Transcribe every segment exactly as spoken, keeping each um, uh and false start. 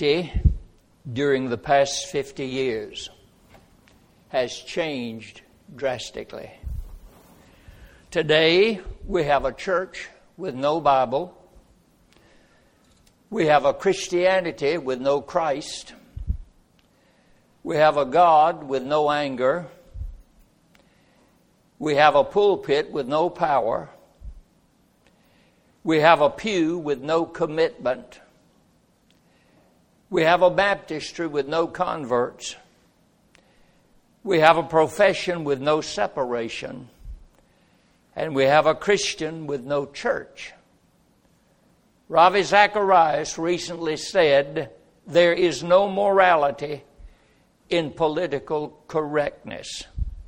Christianity during the past fifty years has changed drastically. Today, we have a church with no Bible. We have a Christianity with no Christ. We have a God with no anger. We have a pulpit with no power. We have a pew with no commitment. We have a baptistry with no converts. We have a profession with no separation. And we have a Christian with no church. Ravi Zacharias recently said, there is no morality in political correctness.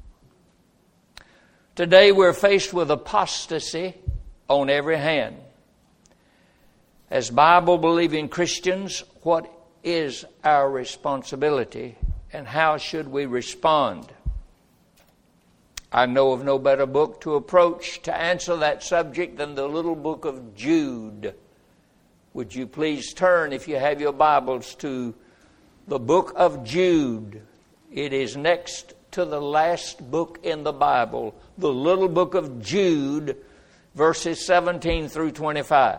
Today we're faced with apostasy on every hand. As Bible-believing Christians, what is our responsibility and how should we respond? I know of no better book to approach to answer that subject than the little book of Jude. Would you please turn, if you have your Bibles, to the book of Jude. It is next to the last book in the Bible, the little book of Jude, verses seventeen through twenty-five.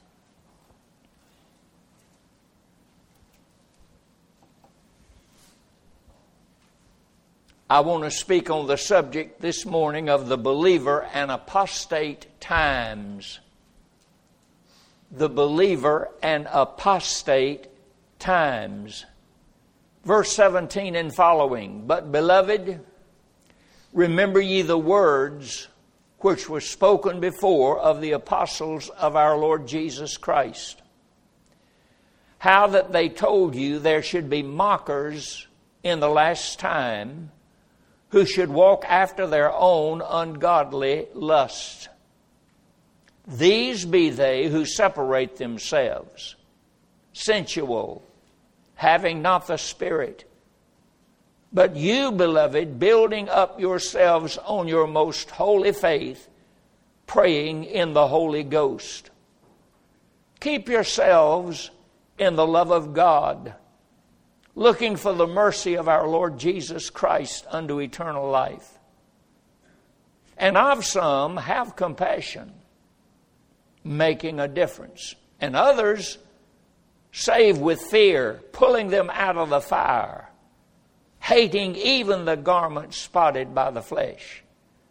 I want to speak on the subject this morning of the believer and apostate times. The believer and apostate times. Verse seventeen and following. But, beloved, remember ye the words which were spoken before of the apostles of our Lord Jesus Christ, how that they told you there should be mockers in the last time, who should walk after their own ungodly lusts. These be they who separate themselves, sensual, having not the Spirit. But you, beloved, building up yourselves on your most holy faith, praying in the Holy Ghost. Keep yourselves in the love of God, looking for the mercy of our Lord Jesus Christ unto eternal life. And of some have compassion, making a difference. And others save with fear, pulling them out of the fire, hating even the garment spotted by the flesh.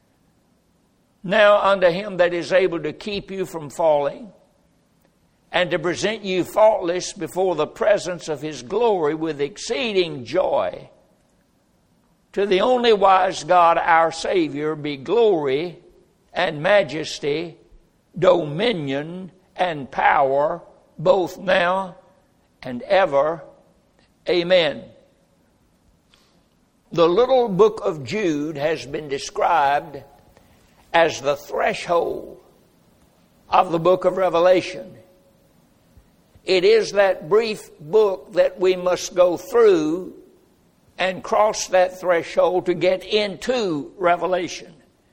Now unto him that is able to keep you from falling, and to present you faultless before the presence of his glory with exceeding joy. To the only wise God, our Savior, be glory and majesty, dominion and power, both now and ever. Amen. The little book of Jude has been described as the threshold of the book of Revelation. It is that brief book that we must go through and cross that threshold to get into Revelation.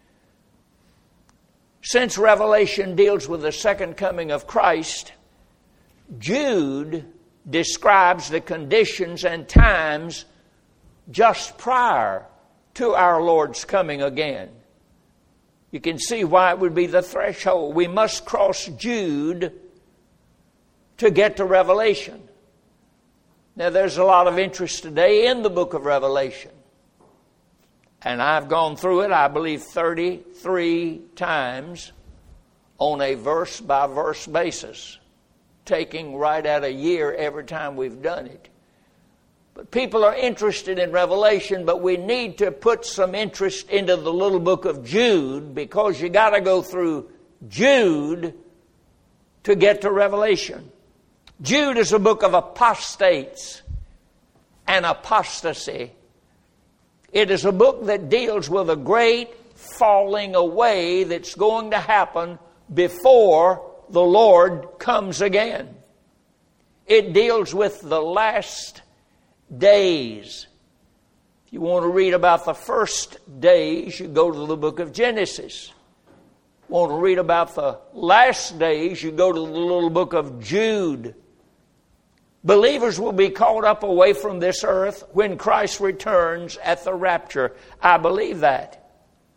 Since Revelation deals with the second coming of Christ, Jude describes the conditions and times just prior to our Lord's coming again. You can see why it would be the threshold. We must cross Jude to get to Revelation. Now, there's a lot of interest today in the book of Revelation. And I've gone through it, I believe, thirty-three times on a verse-by-verse basis, taking right at a year every time we've done it. But people are interested in Revelation, but we need to put some interest into the little book of Jude, because you got to go through Jude to get to Revelation. Jude is a book of apostates and apostasy. It is a book that deals with a great falling away that's going to happen before the Lord comes again. It deals with the last days. If you want to read about the first days, you go to the book of Genesis. Want to read about the last days, you go to the little book of Jude. Believers will be caught up away from this earth when Christ returns at the rapture. I believe that.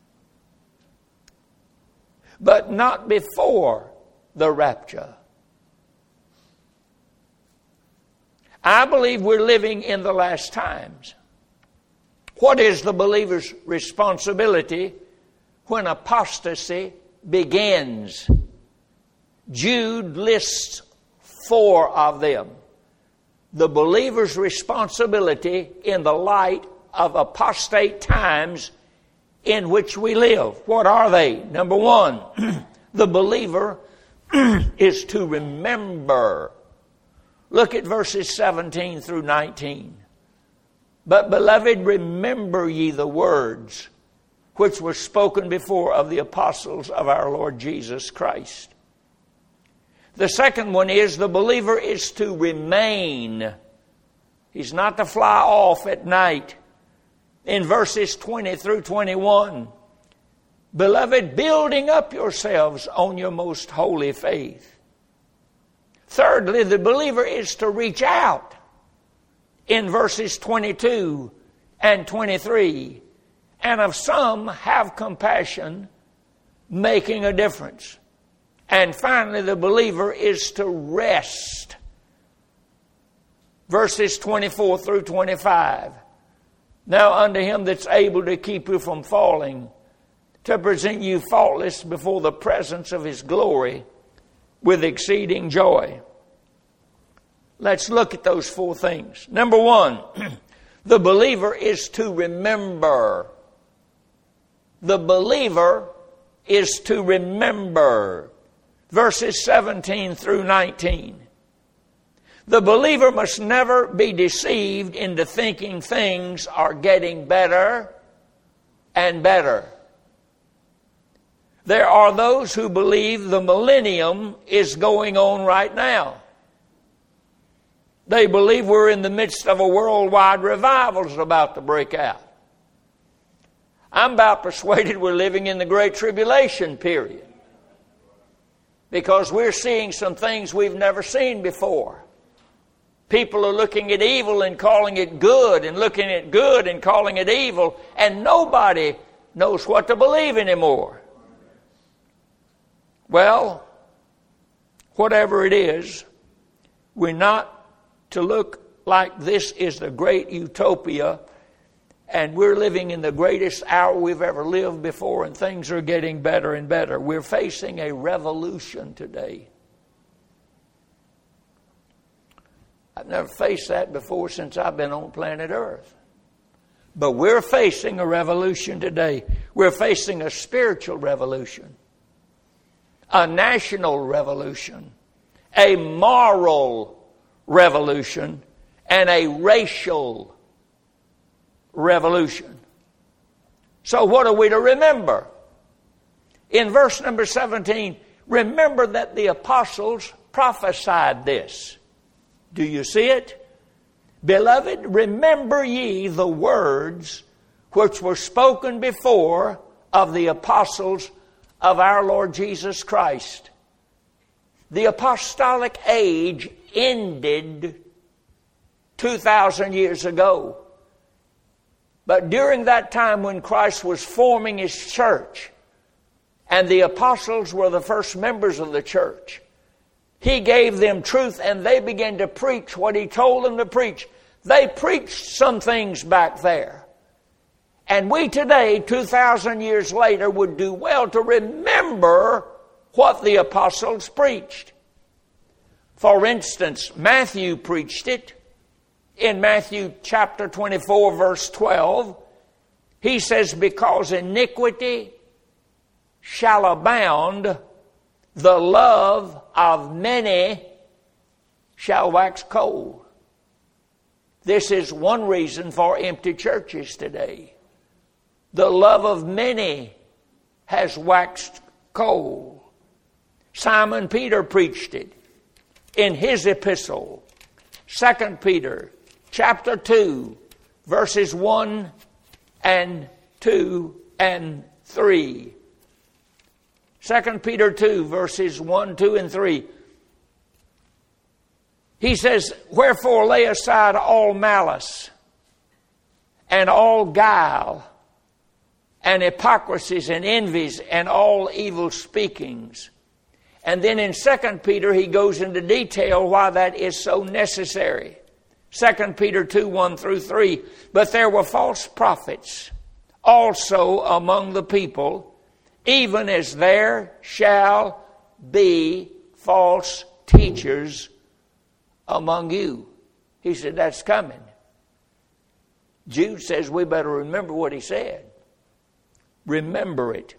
But not before the rapture. I believe we're living in the last times. What is the believer's responsibility when apostasy begins? Jude lists four of them. The believer's responsibility in the light of apostate times in which we live. What are they? Number one, the believer is to remember. Look at verses seventeen through nineteen. But, beloved, remember ye the words which were spoken before of the apostles of our Lord Jesus Christ. The second one is the believer is to remain. He's not to fly off at night. In verses twenty through twenty-one, beloved, building up yourselves on your most holy faith. Thirdly, the believer is to reach out. In verses twenty-two and twenty-three, and of some have compassion, making a difference. And finally, the believer is to rest. Verses twenty-four through twenty-five. Now unto him that's able to keep you from falling, to present you faultless before the presence of his glory with exceeding joy. Let's look at those four things. Number one, the believer is to remember. The believer is to remember. Verses seventeen through nineteen. The believer must never be deceived into thinking things are getting better and better. There are those who believe the millennium is going on right now. They believe we're in the midst of a worldwide revival that's about to break out. I'm about persuaded we're living in the Great Tribulation period, because we're seeing some things we've never seen before. People are looking at evil and calling it good, and looking at good and calling it evil, and nobody knows what to believe anymore. Well, whatever it is, we're not to look like this is the great utopia and we're living in the greatest hour we've ever lived before and things are getting better and better. We're facing a revolution today. I've never faced that before since I've been on planet Earth. But we're facing a revolution today. We're facing a spiritual revolution, a national revolution, a moral revolution, and a racial revolution. So what are we to remember? In verse number seventeen, remember that the apostles prophesied this. Do you see it? Beloved, remember ye the words which were spoken before of the apostles of our Lord Jesus Christ. The apostolic age ended two thousand years ago. But during that time when Christ was forming his church, and the apostles were the first members of the church, he gave them truth and they began to preach what he told them to preach. They preached some things back there. And we today, two thousand years later, would do well to remember what the apostles preached. For instance, Matthew preached it. In Matthew chapter twenty-four, verse twelve, he says, because iniquity shall abound, the love of many shall wax cold. This is one reason for empty churches today. The love of many has waxed cold. Simon Peter preached it in his epistle, Second Peter chapter two, verses one and two and three. Second Peter two, verses one, two, and three. He says, wherefore lay aside all malice and all guile and hypocrisies and envies and all evil speakings. And then in Second Peter, he goes into detail why that is so necessary. Second Peter two, one through three. But there were false prophets also among the people, even as there shall be false teachers among you. He said, that's coming. Jude says we better remember what he said. Remember it.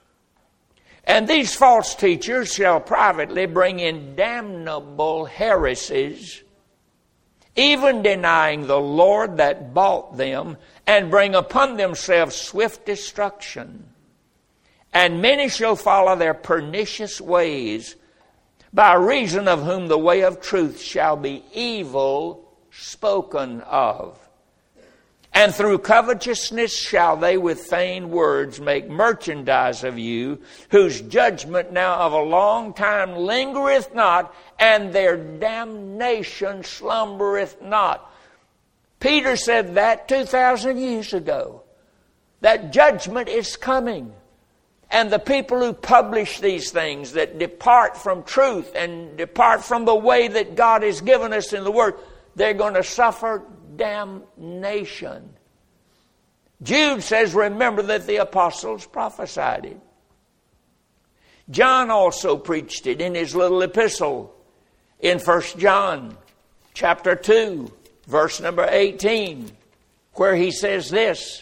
And these false teachers shall privately bring in damnable heresies, even denying the Lord that bought them, and bring upon themselves swift destruction. And many shall follow their pernicious ways, by reason of whom the way of truth shall be evil spoken of. And through covetousness shall they with feigned words make merchandise of you, whose judgment now of a long time lingereth not, and their damnation slumbereth not. Peter said that two thousand years ago. That judgment is coming. And the people who publish these things, that depart from truth and depart from the way that God has given us in the Word, they're going to suffer damnation. Jude says, remember that the apostles prophesied it. John also preached it in his little epistle in First John chapter two, verse number eighteen, where he says this,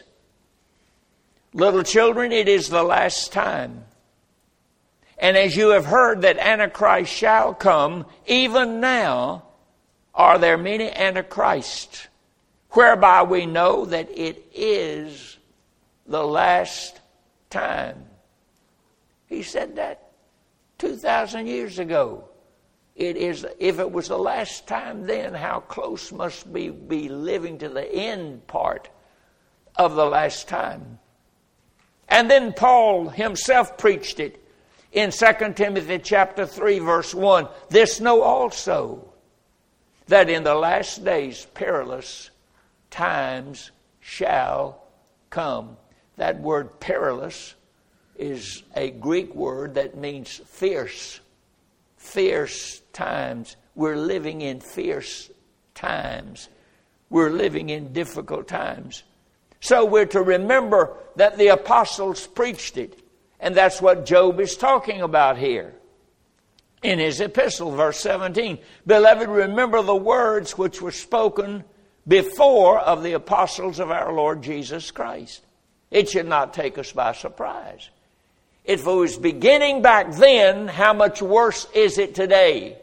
little children, it is the last time. And as you have heard that Antichrist shall come, even now are there many Antichrists, whereby we know that it is the last time. He said that two thousand years ago. It is, if it was the last time then, how close must we be living to the end part of the last time? And then Paul himself preached it in Second Timothy chapter three, verse one. This know also, that in the last days perilous times shall come. That word perilous is a Greek word that means fierce. Fierce times. We're living in fierce times. We're living in difficult times. So we're to remember that the apostles preached it. And that's what Job is talking about here. In his epistle, verse seventeen, beloved, remember the words which were spoken before of the apostles of our Lord Jesus Christ. It should not take us by surprise. If it was beginning back then, how much worse is it today?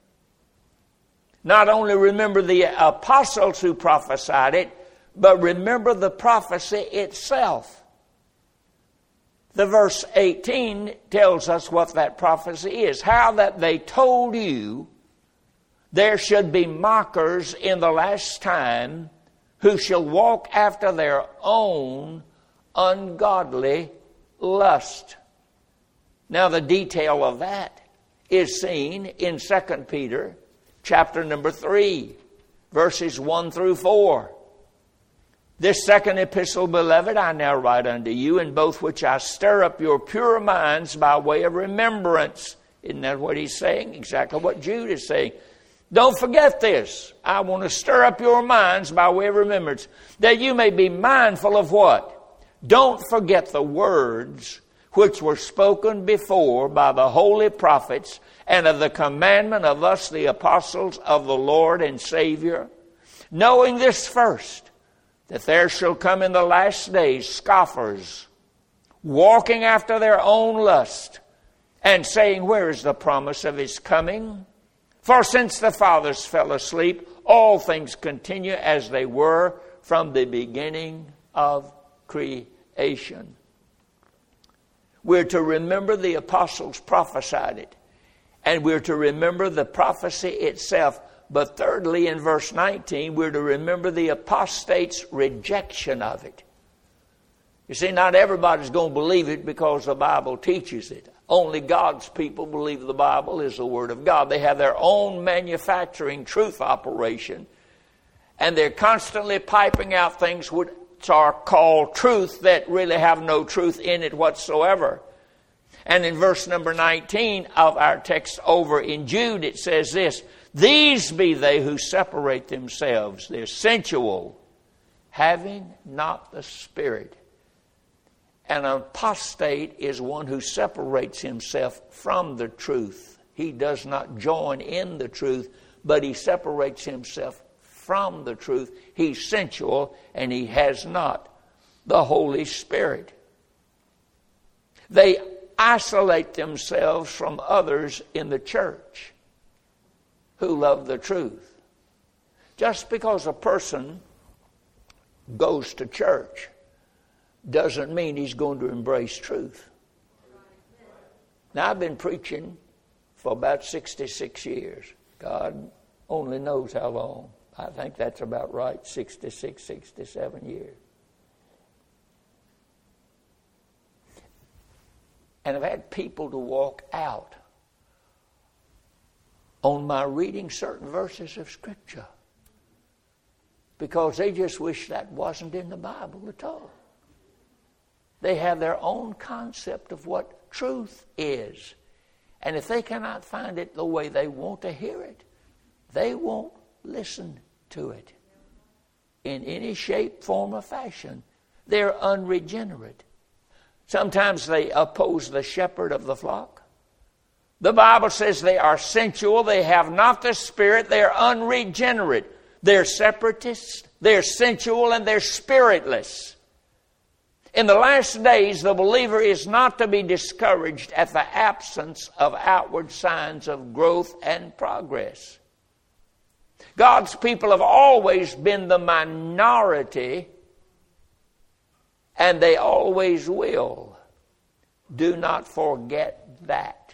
Not only remember the apostles who prophesied it, but remember the prophecy itself. The verse eighteen tells us what that prophecy is. How that they told you there should be mockers in the last time who shall walk after their own ungodly lust. Now the detail of that is seen in Second Peter chapter number three, verses one through four. This second epistle, beloved, I now write unto you, in both which I stir up your pure minds by way of remembrance. Isn't that what he's saying? Exactly what Jude is saying. Don't forget this. I want to stir up your minds by way of remembrance, that you may be mindful of what? Don't forget the words which were spoken before by the holy prophets, and of the commandment of us the apostles of the Lord and Savior, knowing this first, that there shall come in the last days scoffers, walking after their own lust, and saying, where is the promise of his coming? For since the fathers fell asleep, all things continue as they were from the beginning of creation. We're to remember the apostles prophesied it, and we're to remember the prophecy itself. But thirdly, in verse nineteen, we're to remember the apostate's rejection of it. You see, not everybody's going to believe it because the Bible teaches it. Only God's people believe the Bible is the Word of God. They have their own manufacturing truth operation, and they're constantly piping out things which are called truth that really have no truth in it whatsoever. And in verse number nineteen of our text over in Jude, it says this, "These be they who separate themselves. They're sensual, having not the Spirit." An apostate is one who separates himself from the truth. He does not join in the truth, but he separates himself from the truth. He's sensual, and he has not the Holy Spirit. They isolate themselves from others in the church who love the truth. Just because a person goes to church doesn't mean he's going to embrace truth. Now, I've been preaching for about sixty-six years. God only knows how long. I think that's about right, sixty-six, sixty-seven years. And I've had people to walk out on my reading certain verses of Scripture because they just wish that wasn't in the Bible at all. They have their own concept of what truth is. And if they cannot find it the way they want to hear it, they won't listen to it in any shape, form, or fashion. They're unregenerate. Sometimes they oppose the shepherd of the flock. The Bible says they are sensual, they have not the Spirit, they are unregenerate. They're separatists, they're sensual, and they're spiritless. In the last days, the believer is not to be discouraged at the absence of outward signs of growth and progress. God's people have always been the minority, and they always will. Do not forget that.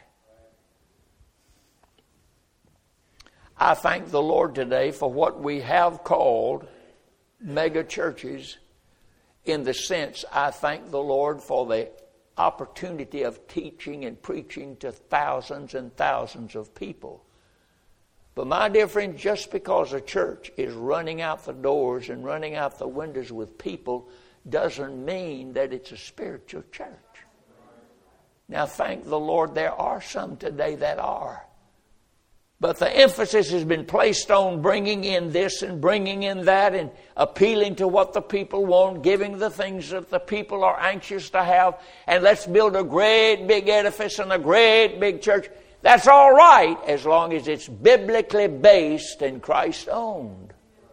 I thank the Lord today for what we have called mega churches. In the sense, I thank the Lord for the opportunity of teaching and preaching to thousands and thousands of people. But my dear friend, just because a church is running out the doors and running out the windows with people doesn't mean that it's a spiritual church. Now, thank the Lord, there are some today that are. But the emphasis has been placed on bringing in this and bringing in that and appealing to what the people want, giving the things that the people are anxious to have, and let's build a great big edifice and a great big church. That's all right as long as it's biblically based and Christ-owned.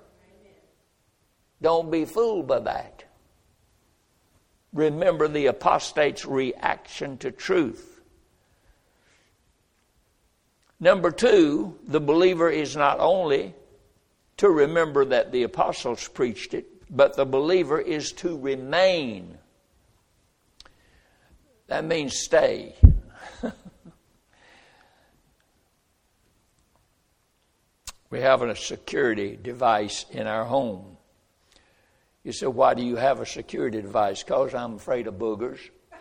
Don't be fooled by that. Remember the apostate's reaction to truth. Number two, the believer is not only to remember that the apostles preached it, but the believer is to remain. That means stay. We have a security device in our home. You say, why do you have a security device? Because I'm afraid of boogers.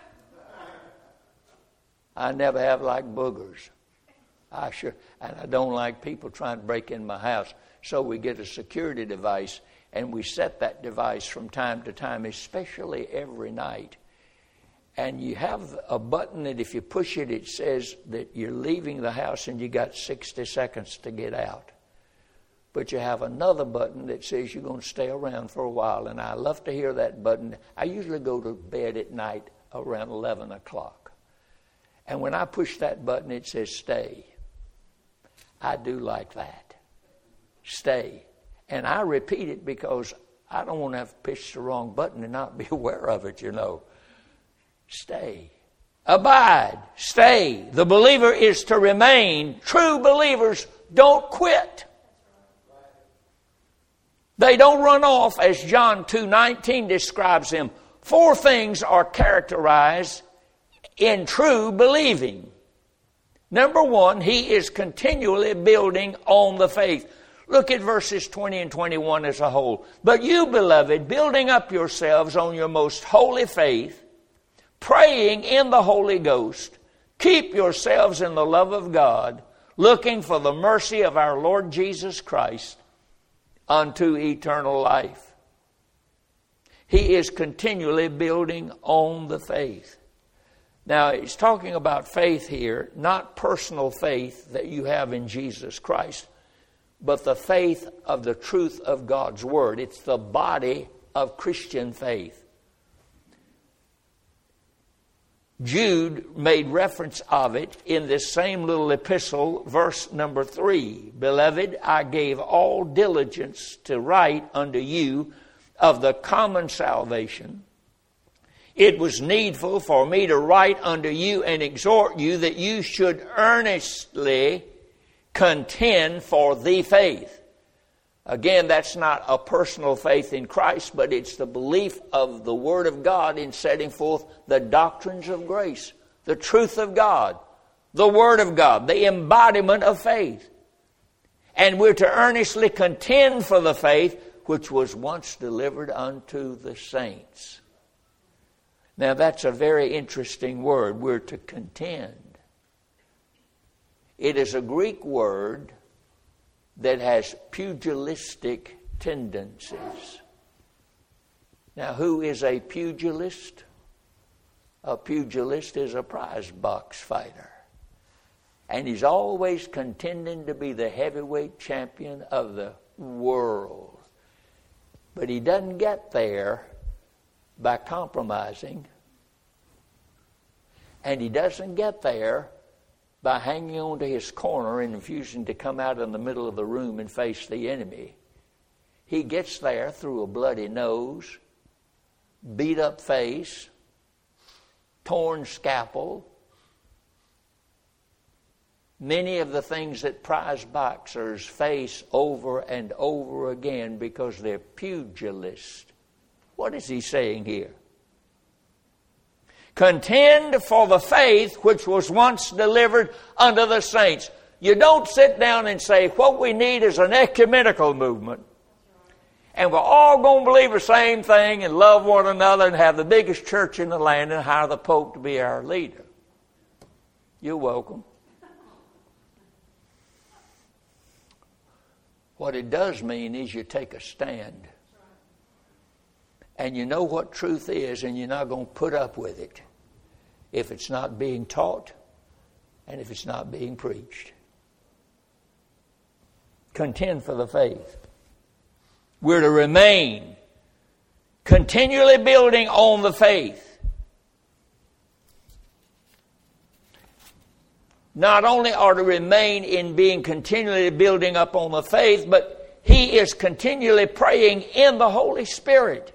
I never have liked boogers. I sure, and I don't like people trying to break in my house. So we get a security device, and we set that device from time to time, especially every night. And you have a button that if you push it, it says that you're leaving the house and you got sixty seconds to get out. But you have another button that says you're going to stay around for a while. And I love to hear that button. I usually go to bed at night around eleven o'clock. And when I push that button, it says stay. I do like that. Stay. And I repeat it because I don't want to have pushed the wrong button and not be aware of it, you know. Stay. Abide. Stay. The believer is to remain. True believers don't quit. They don't run off, as John two nineteen describes them. Four things are characterized in true believing. Number one, he is continually building on the faith. Look at verses twenty and twenty-one as a whole. But you, beloved, building up yourselves on your most holy faith, praying in the Holy Ghost, Keep yourselves in the love of God, looking for the mercy of our Lord Jesus Christ unto eternal life. He is continually building on the faith. Now, he's talking about faith here, not personal faith that you have in Jesus Christ, but the faith of the truth of God's Word. It's the body of Christian faith. Jude made reference of it in this same little epistle, verse number three. Beloved, I gave all diligence to write unto you of the common salvation. It was needful for me to write unto you and exhort you that you should earnestly contend for the faith. Again, that's not a personal faith in Christ, but it's the belief of the Word of God in setting forth the doctrines of grace, the truth of God, the Word of God, the embodiment of faith. And we're to earnestly contend for the faith which was once delivered unto the saints. Now, that's a very interesting word. We're to contend. It is a Greek word that has pugilistic tendencies. Now, who is a pugilist? A pugilist is a prize box fighter. And he's always contending to be the heavyweight champion of the world. But he doesn't get there by compromising. And he doesn't get there by hanging on to his corner and refusing to come out in the middle of the room and face the enemy. He gets there through a bloody nose, beat up face, torn scalpel, many of the things that prize boxers face over and over again because they're pugilists. What is he saying here? Contend for the faith which was once delivered unto the saints. You don't sit down and say, what we need is an ecumenical movement. And we're all going to believe the same thing and love one another and have the biggest church in the land and hire the Pope to be our leader. You're welcome. What it does mean is you take a stand. And you know what truth is, and you're not going to put up with it if it's not being taught and if it's not being preached. Contend for the faith. We're to remain continually building on the faith. Not only are to remain in being continually building up on the faith, but he is continually praying in the Holy Spirit.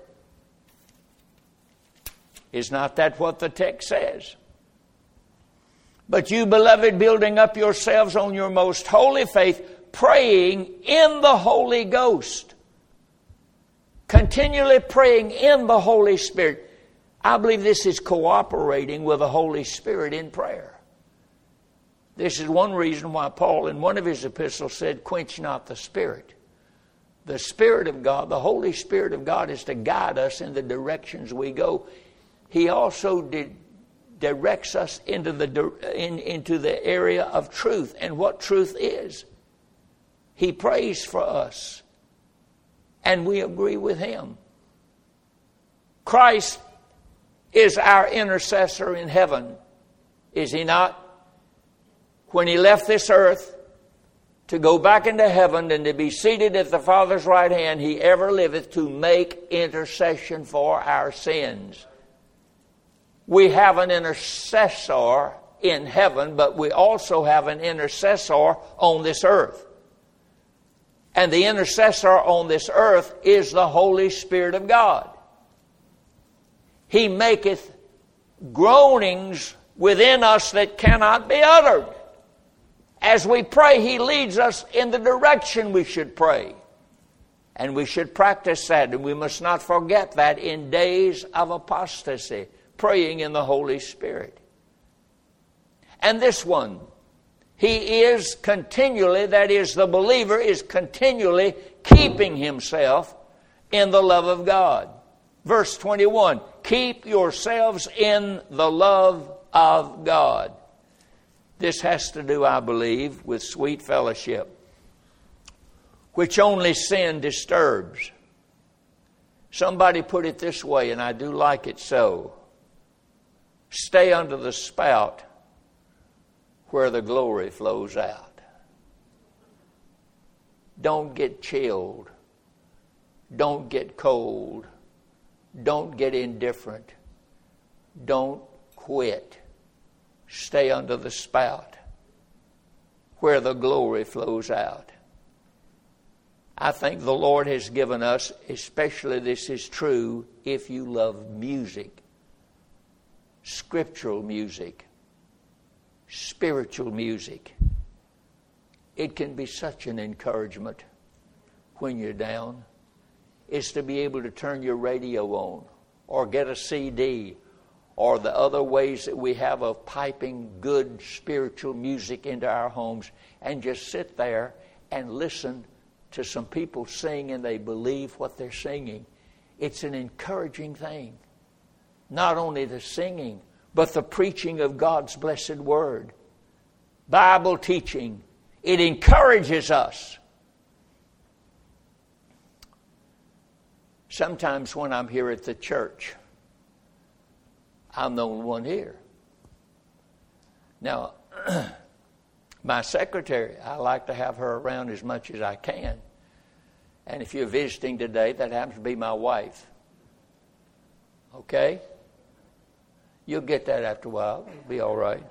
Is not that what the text says? But you, beloved, building up yourselves on your most holy faith, praying in the Holy Ghost. Continually praying in the Holy Spirit. I believe this is cooperating with the Holy Spirit in prayer. This is one reason why Paul in one of his epistles said, quench not the Spirit. The Spirit of God, the Holy Spirit of God, is to guide us in the directions we go. He also did, directs us into the, in, into the area of truth and what truth is. He prays for us, and we agree with him. Christ is our intercessor in heaven, is he not? When he left this earth to go back into heaven and to be seated at the Father's right hand, he ever liveth to make intercession for our sins. We have an intercessor in heaven, but we also have an intercessor on this earth. And the intercessor on this earth is the Holy Spirit of God. He maketh groanings within us that cannot be uttered. As we pray, he leads us in the direction we should pray. And we should practice that, and we must not forget that in days of apostasy. Praying in the Holy Spirit. And this one, he is continually, that is, the believer is continually keeping himself in the love of God. Verse twenty-one, keep yourselves in the love of God. This has to do, I believe, with sweet fellowship, which only sin disturbs. Somebody put it this way, and I do like it so. Stay under the spout where the glory flows out. Don't get chilled. Don't get cold. Don't get indifferent. Don't quit. Stay under the spout where the glory flows out. I think the Lord has given us, especially this is true if you love music, scriptural music, spiritual music. It can be such an encouragement when you're down. It's to be able to turn your radio on or get a C D or the other ways that we have of piping good spiritual music into our homes and just sit there and listen to some people sing and they believe what they're singing. It's an encouraging thing. Not only the singing, but the preaching of God's blessed word. Bible teaching. It encourages us. Sometimes when I'm here at the church, I'm the only one here. Now, my secretary, I like to have her around as much as I can. And if you're visiting today, that happens to be my wife. Okay? You'll get that after a while. It'll be all right.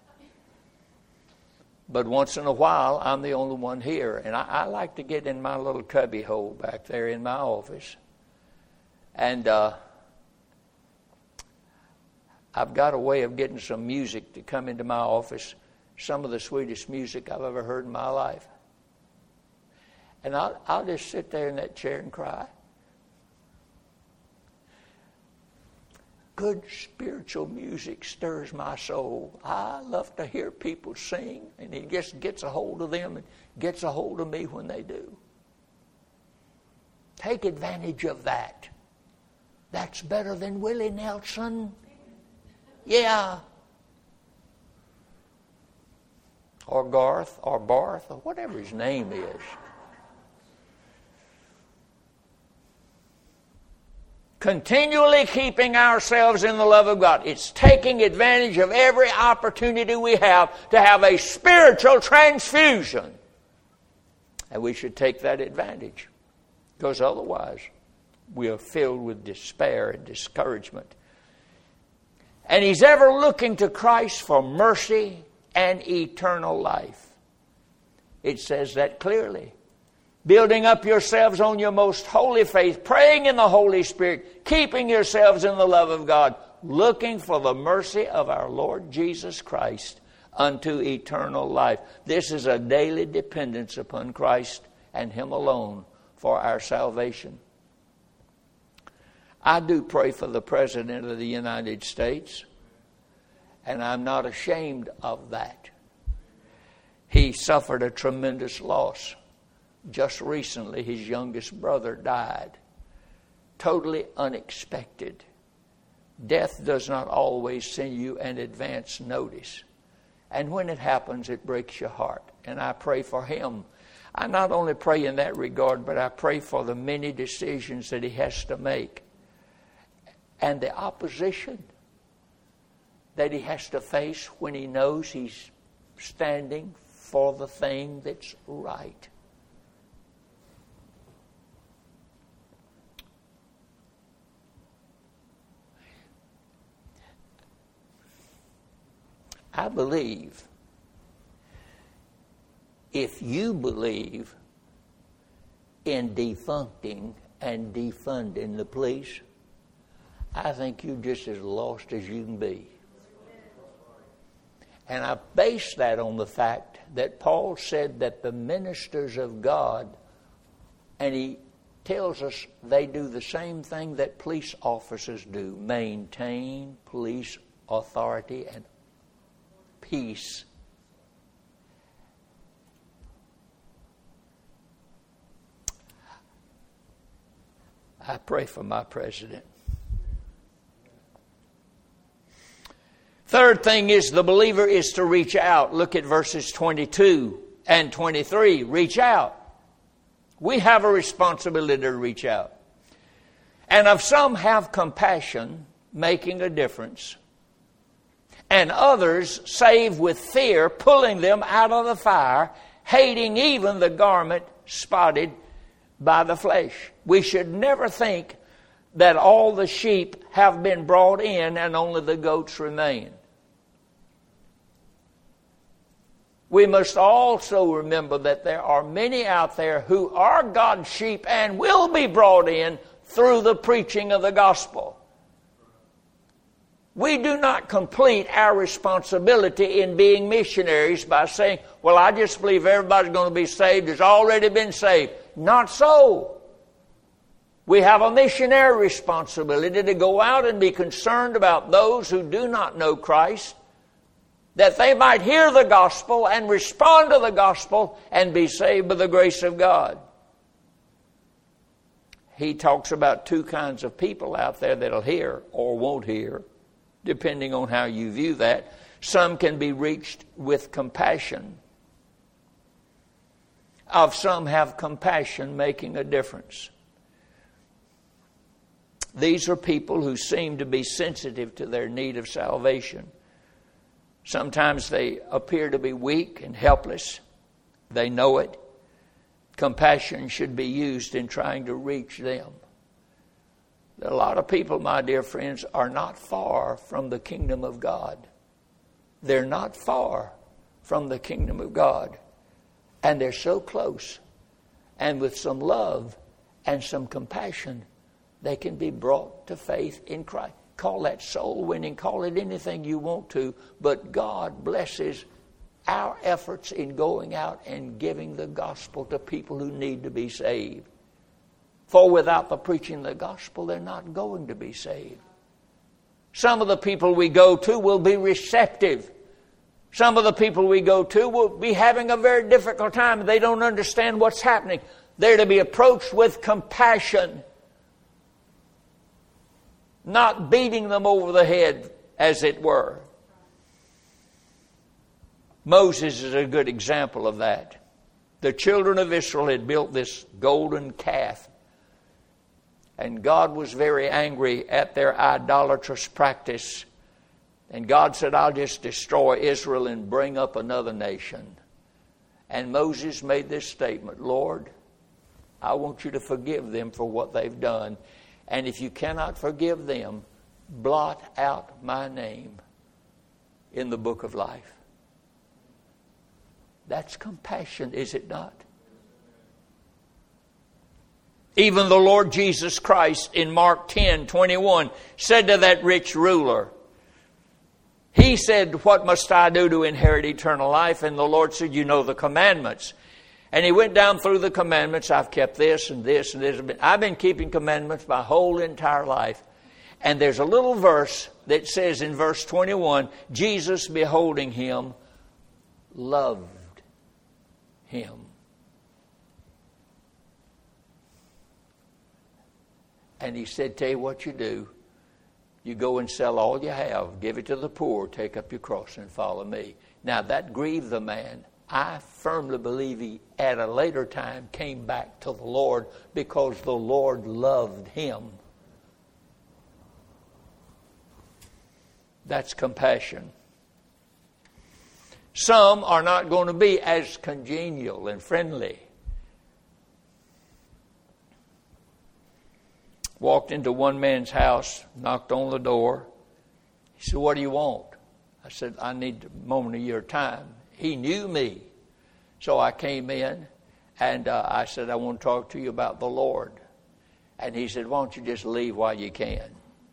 But once in a while, I'm the only one here. And I, I like to get in my little cubby hole back there in my office. And uh, I've got a way of getting some music to come into my office. Some of the sweetest music I've ever heard in my life. And I'll, I'll just sit there in that chair and cry. Good spiritual music stirs my soul. I love to hear people sing, and it just gets a hold of them and gets a hold of me when they do. Take advantage of that. That's better than Willie Nelson. Yeah. Or Garth, or Barth, or whatever his name is. Continually keeping ourselves in the love of God. It's taking advantage of every opportunity we have to have a spiritual transfusion. And we should take that advantage. Because otherwise, we are filled with despair and discouragement. And He's ever looking to Christ for mercy and eternal life. It says that clearly. Building up yourselves on your most holy faith, praying in the Holy Spirit, keeping yourselves in the love of God, looking for the mercy of our Lord Jesus Christ unto eternal life. This is a daily dependence upon Christ and Him alone for our salvation. I do pray for the President of the United States, and I'm not ashamed of that. He suffered a tremendous loss. Just recently, his youngest brother died. Totally unexpected. Death does not always send you an advance notice. And when it happens, it breaks your heart. And I pray for him. I not only pray in that regard, but I pray for the many decisions that he has to make. And the opposition that he has to face when he knows he's standing for the thing that's right. I believe if you believe in defuncting and defunding the police, I think you're just as lost as you can be. And I base that on the fact that Paul said that the ministers of God, and he tells us they do the same thing that police officers do, maintain police authority and peace. I pray for my president. Third, third thing is the believer is to reach out. Look at verses twenty-two and twenty-three. Reach out. We have a responsibility to reach out. And of some have compassion, making a difference. And others save with fear, pulling them out of the fire, hating even the garment spotted by the flesh. We should never think that all the sheep have been brought in and only the goats remain. We must also remember that there are many out there who are God's sheep and will be brought in through the preaching of the gospel. We do not complete our responsibility in being missionaries by saying, well, I just believe everybody's going to be saved, has already been saved. Not so. We have a missionary responsibility to go out and be concerned about those who do not know Christ, that they might hear the gospel and respond to the gospel and be saved by the grace of God. He talks about two kinds of people out there that'll hear or won't hear, depending on how you view that. Some can be reached with compassion. Of some have compassion, making a difference. These are people who seem to be sensitive to their need of salvation. Sometimes they appear to be weak and helpless. They know it. Compassion should be used in trying to reach them. A lot of people, my dear friends, are not far from the kingdom of God. They're not far from the kingdom of God. And they're so close. And with some love and some compassion, they can be brought to faith in Christ. Call that soul winning, call it anything you want to, but God blesses our efforts in going out and giving the gospel to people who need to be saved. For without the preaching of the gospel, they're not going to be saved. Some of the people we go to will be receptive. Some of the people we go to will be having a very difficult time. They don't understand what's happening. They're to be approached with compassion, not beating them over the head, as it were. Moses is a good example of that. The children of Israel had built this golden calf. And God was very angry at their idolatrous practice. And God said, I'll just destroy Israel and bring up another nation. And Moses made this statement, Lord, I want you to forgive them for what they've done. And if you cannot forgive them, blot out my name in the book of life. That's compassion, is it not? Even the Lord Jesus Christ in Mark ten twenty-one said to that rich ruler, he said, what must I do to inherit eternal life? And the Lord said, you know the commandments. And he went down through the commandments. I've kept this and this and this. I've been keeping commandments my whole entire life. And there's a little verse that says in verse twenty-one, Jesus, beholding him, loved him. And he said, tell you what you do. You go and sell all you have, give it to the poor, take up your cross and follow me. Now that grieved the man. I firmly believe he, at a later time, came back to the Lord because the Lord loved him. That's compassion. Some are not going to be as congenial and friendly. Walked into one man's house, knocked on the door. He said, what do you want? I said, I need a moment of your time. He knew me. So I came in and uh, I said, I want to talk to you about the Lord. And he said, why don't you just leave while you can?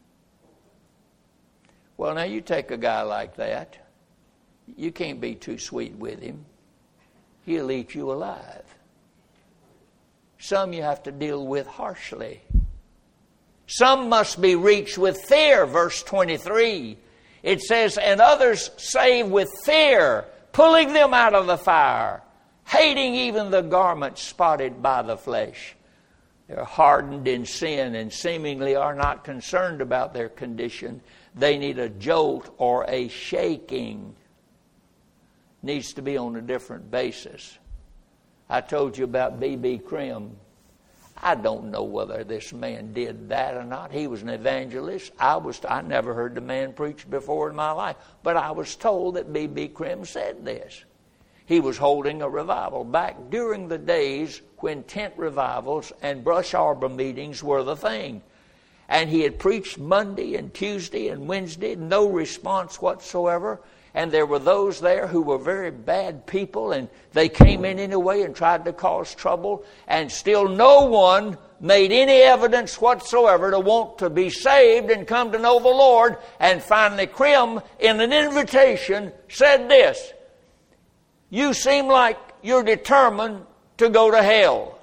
Well, now you take a guy like that. You can't be too sweet with him. He'll eat you alive. Some you have to deal with harshly. Some must be reached with fear, verse twenty-three. It says, and others save with fear, pulling them out of the fire, hating even the garment spotted by the flesh. They're hardened in sin and seemingly are not concerned about their condition. They need a jolt or a shaking. Needs to be on a different basis. I told you about B B Krim. I don't know whether this man did that or not. He was an evangelist. I was I never heard the man preach before in my life, but I was told that B B Krim said this. He was holding a revival back during the days when tent revivals and brush arbor meetings were the thing. And he had preached Monday and Tuesday and Wednesday, no response whatsoever. And there were those there who were very bad people, and they came in anyway and tried to cause trouble. And still no one made any evidence whatsoever to want to be saved and come to know the Lord. And finally Krim, in an invitation, said this: "You seem like you're determined to go to hell.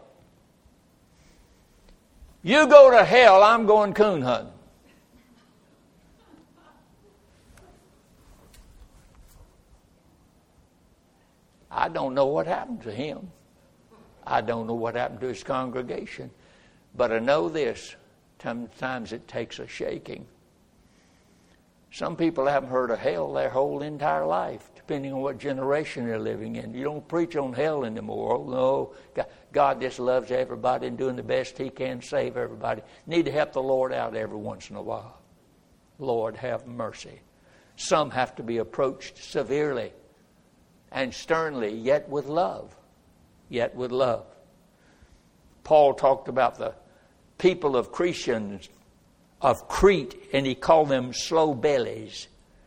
You go to hell, I'm going coon hunting." I don't know what happened to him. I don't know what happened to his congregation. But I know this, sometimes it takes a shaking. Some people haven't heard of hell their whole entire life, depending on what generation they're living in. You don't preach on hell anymore. Oh, no. God just loves everybody and doing the best He can to save everybody. Need to help the Lord out every once in a while. Lord, have mercy. Some have to be approached severely and sternly, yet with love. Yet with love. Paul talked about the people of Crete, of Crete, and he called them slow bellies.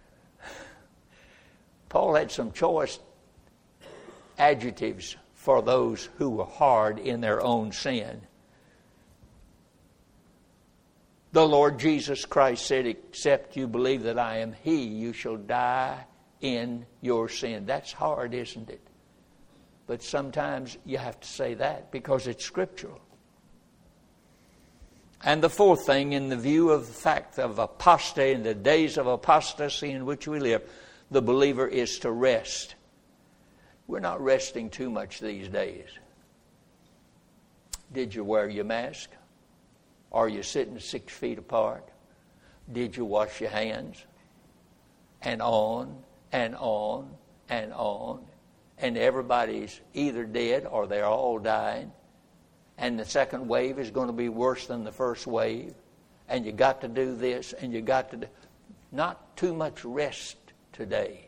Paul had some choice adjectives for those who were hard in their own sin. The Lord Jesus Christ said, "Except you believe that I am He, you shall die in your sin." That's hard, isn't it? But sometimes you have to say that because it's scriptural. And the fourth thing, in the view of the fact of apostasy, in the days of apostasy in which we live, the believer is to rest. We're not resting too much these days. Did you wear your mask? Are you sitting six feet apart? Did you wash your hands? And on and on and on. And everybody's either dead or they're all dying. And the second wave is going to be worse than the first wave. And you got to do this and you got to do... Not too much rest today.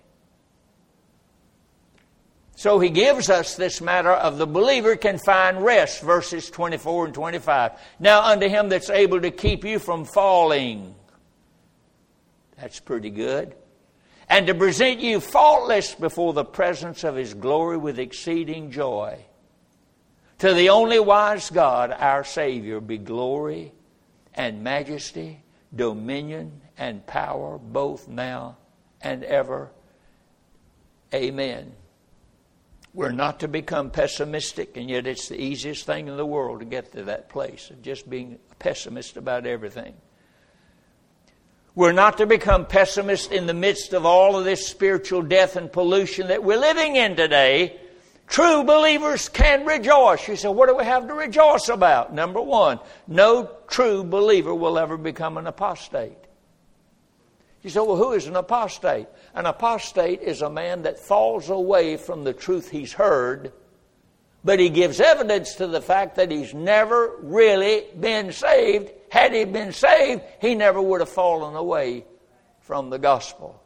So he gives us this matter of the believer can find rest, verses twenty-four and twenty-five. Now unto Him that's able to keep you from falling. That's pretty good. And to present you faultless before the presence of His glory with exceeding joy. To the only wise God, our Savior, be glory and majesty, dominion and power, both now and ever. Amen. We're not to become pessimistic, and yet it's the easiest thing in the world to get to that place of just being a pessimist about everything. We're not to become pessimists in the midst of all of this spiritual death and pollution that we're living in today. True believers can rejoice. You say, what do we have to rejoice about? Number one, no true believer will ever become an apostate. You say, well, who is an apostate? An apostate is a man that falls away from the truth he's heard, but he gives evidence to the fact that he's never really been saved. Had he been saved, he never would have fallen away from the gospel.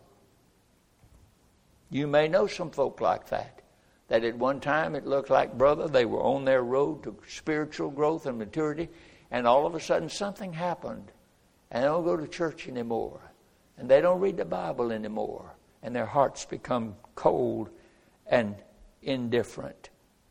You may know some folk like that, that at one time it looked like, brother, they were on their road to spiritual growth and maturity, and all of a sudden something happened, and they don't go to church anymore. And they don't read the Bible anymore. And their hearts become cold and indifferent.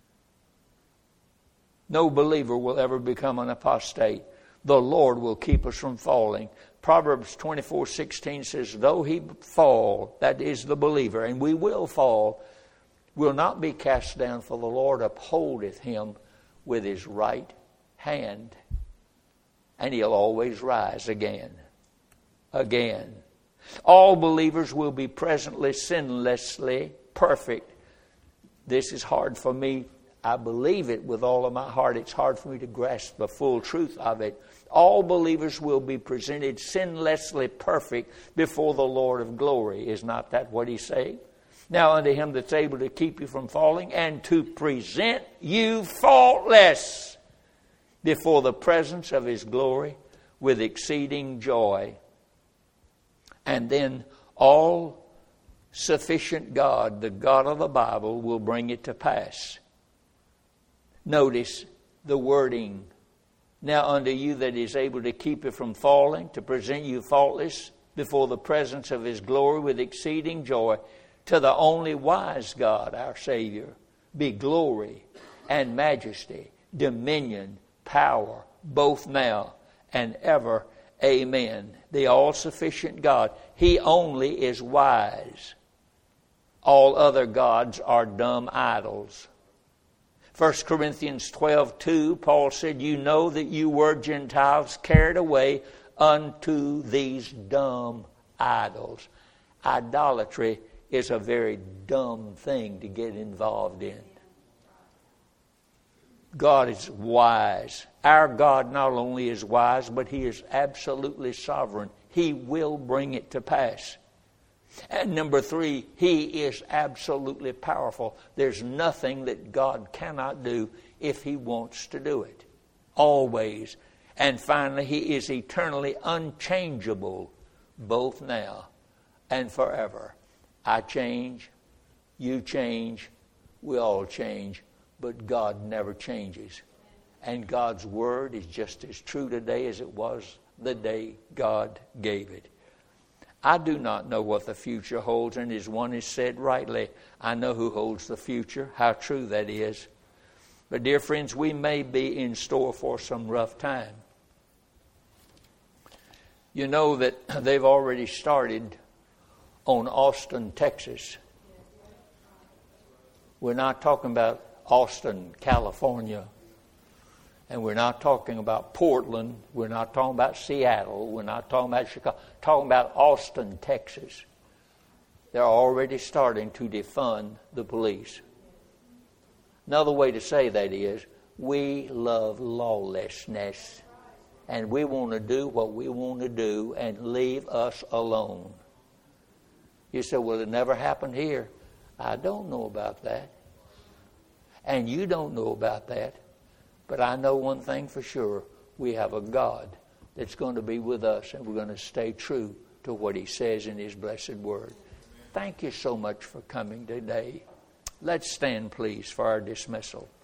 No believer will ever become an apostate. The Lord will keep us from falling. Proverbs twenty-four sixteen says, though he fall, that is the believer, and we will fall, will not be cast down, for the Lord upholdeth him with His right hand. And he'll always rise again. Again. All believers will be presently sinlessly perfect. This is hard for me. I believe it with all of my heart. It's hard for me to grasp the full truth of it. All believers will be presented sinlessly perfect before the Lord of glory. Is not that what he's saying? Now unto him that's able to keep you from falling and to present you faultless before the presence of his glory with exceeding joy. And then all sufficient God, the God of the Bible, will bring it to pass. Notice the wording. Now unto you that is able to keep you from falling, to present you faultless before the presence of his glory with exceeding joy, to the only wise God, our Savior, be glory and majesty, dominion, power, both now and ever. Amen. The all-sufficient God. He only is wise. All other gods are dumb idols. First Corinthians twelve two, Paul said, you know that you were Gentiles carried away unto these dumb idols. Idolatry is a very dumb thing to get involved in. God is wise. Our God not only is wise, but he is absolutely sovereign. He will bring it to pass. And number three, he is absolutely powerful. There's nothing that God cannot do if he wants to do it. Always. And finally, he is eternally unchangeable, both now and forever. I change, you change, we all change, but God never changes. And God's word is just as true today as it was the day God gave it. I do not know what the future holds, and as one has said rightly, I know who holds the future, how true that is. But dear friends, we may be in store for some rough time. You know that they've already started on Austin, Texas. We're not talking about Austin, California. And we're not talking about Portland. We're not talking about Seattle. We're not talking about Chicago. We're talking about Austin, Texas. They're already starting to defund the police. Another way to say that is, we love lawlessness. And we want to do what we want to do and leave us alone. You say, well, it never happened here. I don't know about that. And you don't know about that. But I know one thing for sure. We have a God that's going to be with us, and we're going to stay true to what he says in his blessed word. Thank you so much for coming today. Let's stand, please, for our dismissal.